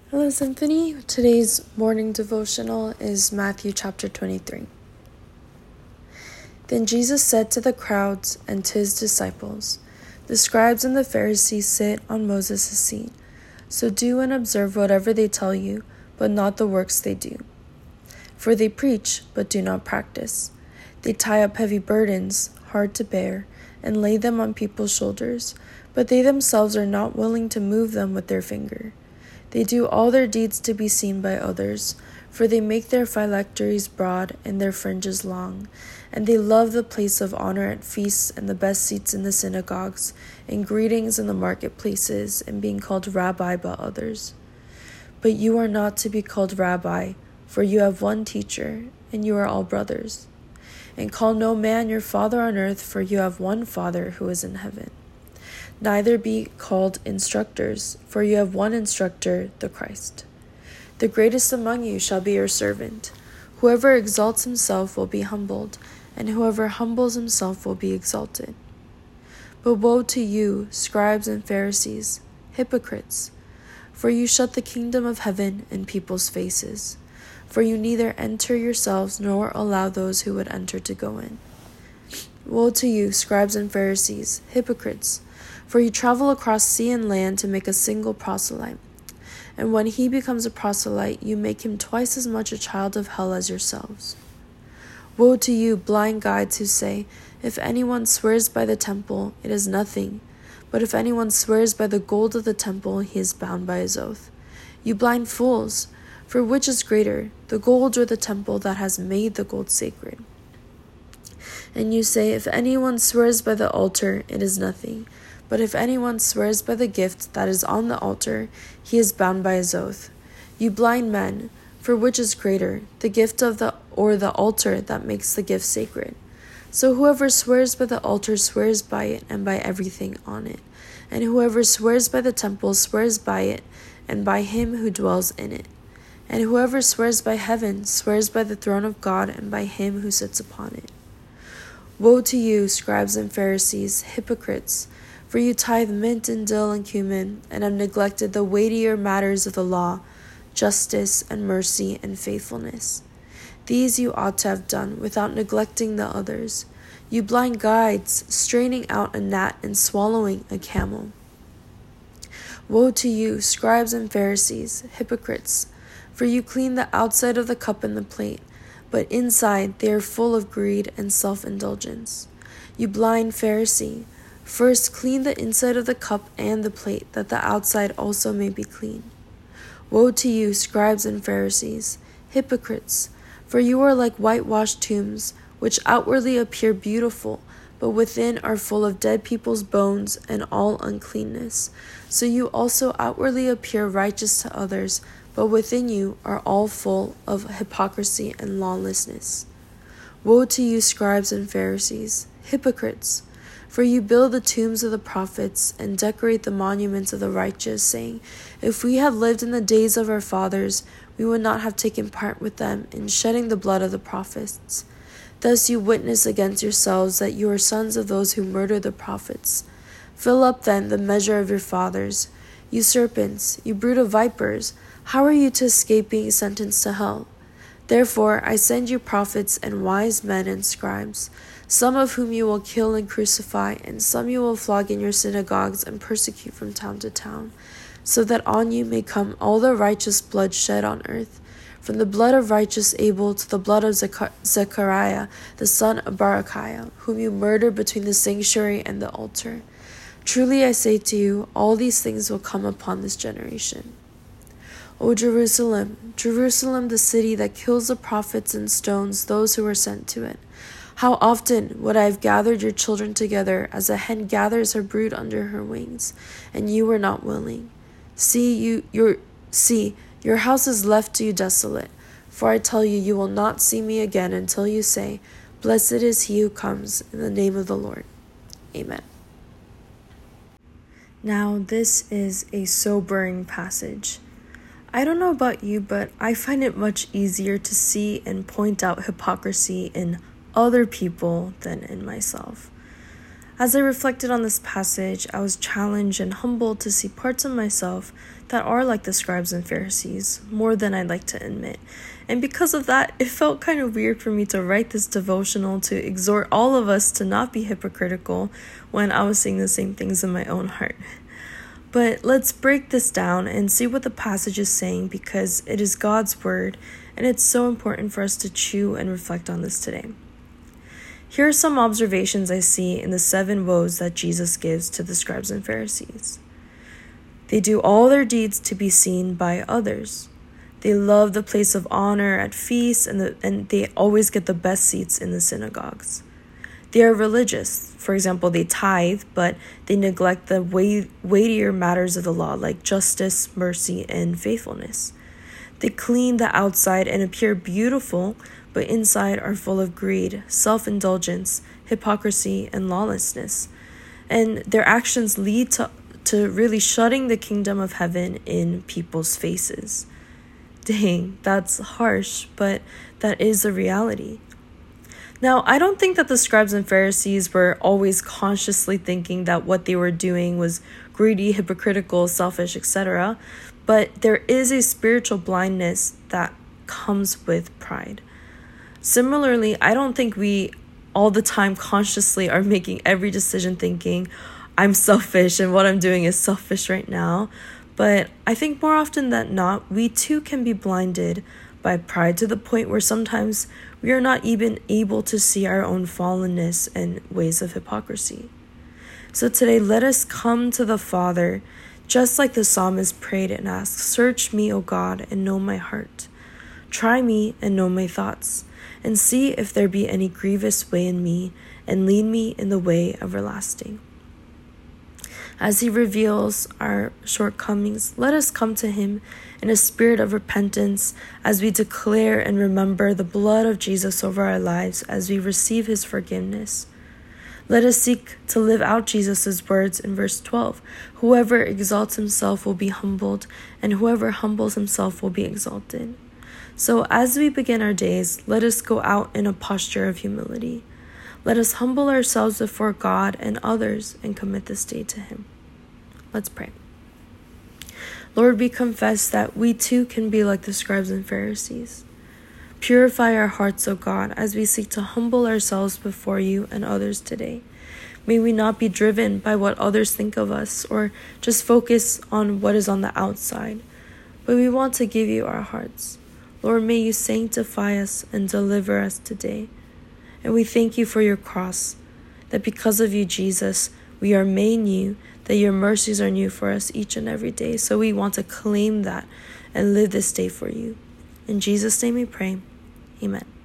Hello, Symphony. Today's morning devotional is Matthew chapter 23. Then Jesus said to the crowds and to his disciples, "The scribes and the Pharisees sit on Moses' seat. So do and observe whatever they tell you, but not the works they do. For they preach, but do not practice. They tie up heavy burdens, hard to bear, and lay them on people's shoulders, but they themselves are not willing to move them with their finger. They do all their deeds to be seen by others, for they make their phylacteries broad and their fringes long, and they love the place of honor at feasts and the best seats in the synagogues, and greetings in the marketplaces, and being called rabbi by others. But you are not to be called rabbi, for you have one teacher, and you are all brothers. And call no man your father on earth, for you have one Father who is in heaven. Neither be called instructors, for you have one instructor, the Christ. The greatest among you shall be your servant. Whoever exalts himself will be humbled, and whoever humbles himself will be exalted. But woe to you, scribes and Pharisees, hypocrites! For you shut the kingdom of heaven in people's faces. For you neither enter yourselves nor allow those who would enter to go in. Woe to you, scribes and Pharisees, hypocrites! For you travel across sea and land to make a single proselyte. And when he becomes a proselyte, you make him twice as much a child of hell as yourselves. Woe to you, blind guides, who say, "If anyone swears by the temple, it is nothing. But if anyone swears by the gold of the temple, he is bound by his oath." You blind fools! For which is greater, the gold or the temple that has made the gold sacred? And you say, "If anyone swears by the altar, it is nothing. But if anyone swears by the gift that is on the altar, he is bound by his oath." You blind men, for which is greater, the gift of the altar that makes the gift sacred? So whoever swears by the altar swears by it and by everything on it. And whoever swears by the temple swears by it and by him who dwells in it. And whoever swears by heaven swears by the throne of God and by him who sits upon it. Woe to you, scribes and Pharisees, hypocrites! For you tithe mint and dill and cumin, and have neglected the weightier matters of the law, justice and mercy and faithfulness. These you ought to have done without neglecting the others. You blind guides, straining out a gnat and swallowing a camel. Woe to you, scribes and Pharisees, hypocrites! For you clean the outside of the cup and the plate, but inside they are full of greed and self-indulgence. You blind Pharisee! First clean the inside of the cup and the plate, that the outside also may be clean. Woe to you, scribes and Pharisees, hypocrites! For you are like whitewashed tombs, which outwardly appear beautiful, but within are full of dead people's bones and all uncleanness. So you also outwardly appear righteous to others, but within you are all full of hypocrisy and lawlessness. Woe to you, scribes and Pharisees, hypocrites! For you build the tombs of the prophets and decorate the monuments of the righteous, saying, "If we had lived in the days of our fathers, we would not have taken part with them in shedding the blood of the prophets." Thus you witness against yourselves that you are sons of those who murdered the prophets. Fill up then the measure of your fathers. You serpents, you brood of vipers, how are you to escape being sentenced to hell? Therefore I send you prophets and wise men and scribes, some of whom you will kill and crucify, and some you will flog in your synagogues and persecute from town to town, so that on you may come all the righteous blood shed on earth, from the blood of righteous Abel to the blood of Zechariah, the son of Barachiah, whom you murdered between the sanctuary and the altar. Truly I say to you, all these things will come upon this generation. O Jerusalem, Jerusalem, the city that kills the prophets and stones those who are sent to it. How often would I have gathered your children together as a hen gathers her brood under her wings, and you were not willing. See, your house is left to you desolate. For I tell you, you will not see me again until you say, "Blessed is he who comes in the name of the Lord." Amen. Now, this is a sobering passage. I don't know about you, but I find it much easier to see and point out hypocrisy in other people than in myself. As I reflected on this passage, I was challenged and humbled to see parts of myself that are like the scribes and Pharisees, more than I'd like to admit. And because of that, it felt kind of weird for me to write this devotional to exhort all of us to not be hypocritical when I was seeing the same things in my own heart. But let's break this down and see what the passage is saying, because it is God's word, and it's so important for us to chew and reflect on this today. Here are some observations I see in the 7 woes that Jesus gives to the scribes and Pharisees. They do all their deeds to be seen by others. They love the place of honor at feasts, and they always get the best seats in the synagogues. They are religious. For example, they tithe, but they neglect the weightier matters of the law, like justice, mercy, and faithfulness. They clean the outside and appear beautiful, but inside are full of greed, self-indulgence, hypocrisy, and lawlessness. And their actions lead to really shutting the kingdom of heaven in people's faces. Dang, that's harsh, but that is the reality. Now, I don't think that the scribes and Pharisees were always consciously thinking that what they were doing was greedy, hypocritical, selfish, etc., but there is a spiritual blindness that comes with pride. Similarly, I don't think we all the time consciously are making every decision thinking, I'm selfish and what I'm doing is selfish right now. But I think more often than not, we too can be blinded by pride to the point where sometimes we are not even able to see our own fallenness and ways of hypocrisy. So today, let us come to the Father, just like the psalmist prayed and asked, "Search me, O God, and know my heart. Try me and know my thoughts, and see if there be any grievous way in me, and lead me in the way everlasting." As he reveals our shortcomings, let us come to him in a spirit of repentance as we declare and remember the blood of Jesus over our lives as we receive his forgiveness. Let us seek to live out Jesus' words in verse 12. Whoever exalts himself will be humbled, and whoever humbles himself will be exalted. So as we begin our days, let us go out in a posture of humility. Let us humble ourselves before God and others and commit this day to him. Let's pray. Lord, we confess that we too can be like the scribes and Pharisees. Purify our hearts, O God, as we seek to humble ourselves before you and others today. May we not be driven by what others think of us or just focus on what is on the outside, but we want to give you our hearts. Lord, may you sanctify us and deliver us today. And we thank you for your cross, that because of you, Jesus, we are made new, that your mercies are new for us each and every day. So we want to claim that and live this day for you. In Jesus' name we pray. Amen.